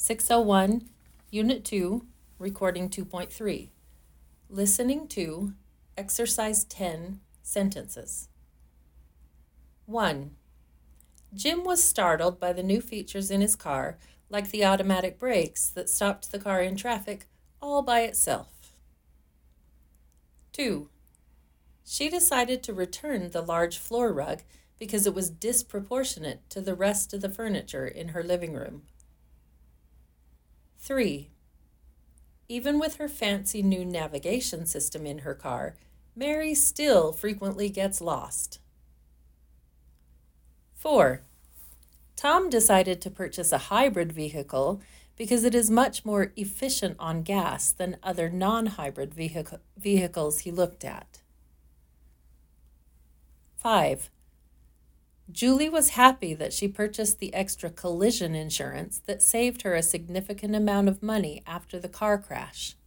601, Unit 2, Recording 2.3. Listening to Exercise 10, Sentences. 1. Jim was startled by the new features in his car, like the automatic brakes that stopped the car in traffic all by itself. 2. She decided to return the large floor rug because it was disproportionate to the rest of the furniture in her living room. 3. Even with her fancy new navigation system in her car, Mary still frequently gets lost. 4. Tom decided to purchase a hybrid vehicle because it is much more efficient on gas than other non-hybrid vehicles he looked at. 5. Julie was happy that she purchased the extra collision insurance that saved her a significant amount of money after the car crash.